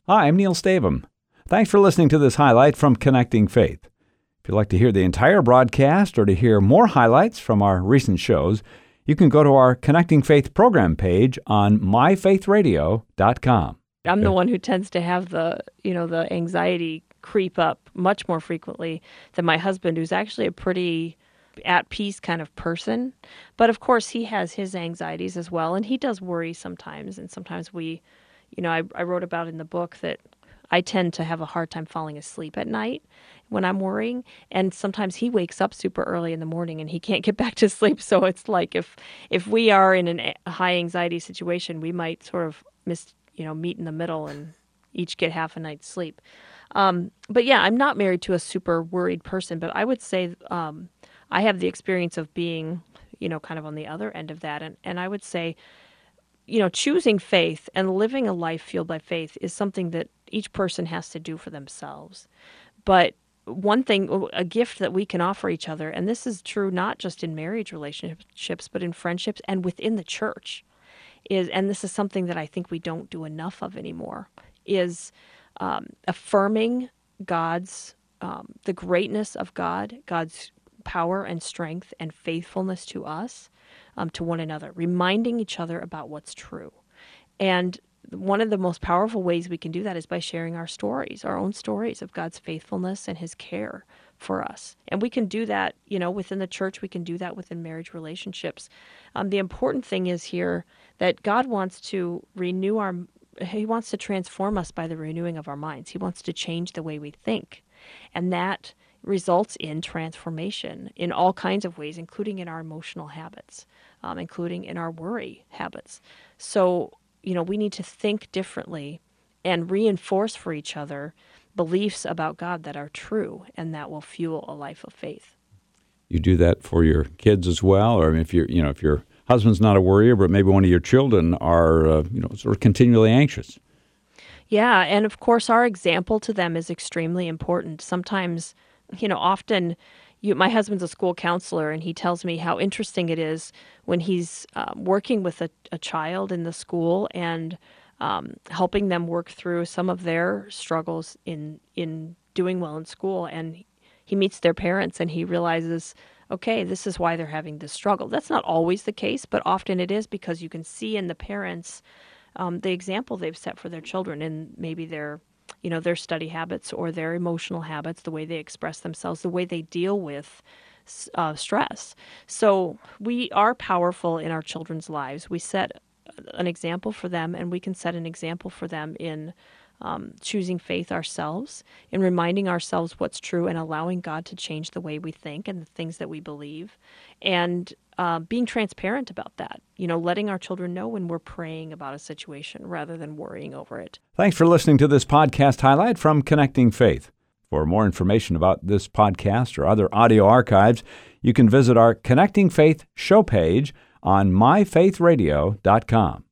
Hi, I'm Neil Stavum. Thanks for listening to this highlight from Connecting Faith. If you'd like to hear the entire broadcast or to hear more highlights from our recent shows, you can go to our Connecting Faith program page on myfaithradio.com. I'm the one who tends to have the anxiety creep up much more frequently than my husband, who's actually a pretty at peace kind of person. But of course, he has his anxieties as well, and he does worry sometimes. And sometimes I wrote about in the book that I tend to have a hard time falling asleep at night when I'm worrying. And sometimes he wakes up super early in the morning and he can't get back to sleep. So it's like if we are in a high anxiety situation, we might sort of meet in the middle and each get half a night's sleep. But yeah, I'm not married to a super worried person, but I would say I have the experience of being, kind of on the other end of that. And I would say, choosing faith and living a life fueled by faith is something that each person has to do for themselves. But one thing, a gift that we can offer each other, and this is true not just in marriage relationships, but in friendships and within the church, and this is something that I think we don't do enough of anymore, is affirming God's, the greatness of God, God's power and strength and faithfulness to us, to one another, reminding each other about what's true. And one of the most powerful ways we can do that is by sharing our stories, our own stories of God's faithfulness and his care for us. And we can do that, within the church. We can do that within marriage relationships. The important thing is here that God wants to he wants to transform us by the renewing of our minds. He wants to change the way we think. And that results in transformation in all kinds of ways, including in our emotional habits, including in our worry habits. So, we need to think differently and reinforce for each other beliefs about God that are true, and that will fuel a life of faith. You do that for your kids as well, or if your husband's not a worrier, but maybe one of your children are, sort of continually anxious. Yeah, and of course, our example to them is extremely important. Sometimes, often. My husband's a school counselor, and he tells me how interesting it is when he's working with a child in the school and helping them work through some of their struggles in doing well in school. And he meets their parents, and he realizes, okay, this is why they're having this struggle. That's not always the case, but often it is, because you can see in the parents the example they've set for their children, and maybe their study habits or their emotional habits, the way they express themselves, the way they deal with stress. So we are powerful in our children's lives. We set an example for them, and we can set an example for them in choosing faith ourselves, in reminding ourselves what's true and allowing God to change the way we think and the things that we believe, and being transparent about that, letting our children know when we're praying about a situation rather than worrying over it. Thanks for listening to this podcast highlight from Connecting Faith. For more information about this podcast or other audio archives, you can visit our Connecting Faith show page on myfaithradio.com.